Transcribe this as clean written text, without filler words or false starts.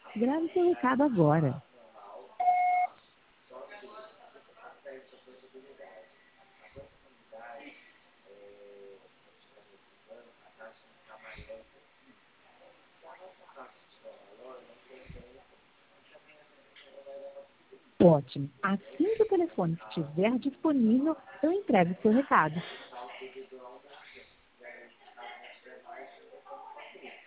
Grave seu recado agora. Ótimo. Assim que o telefone estiver disponível, eu entrego o seu recado.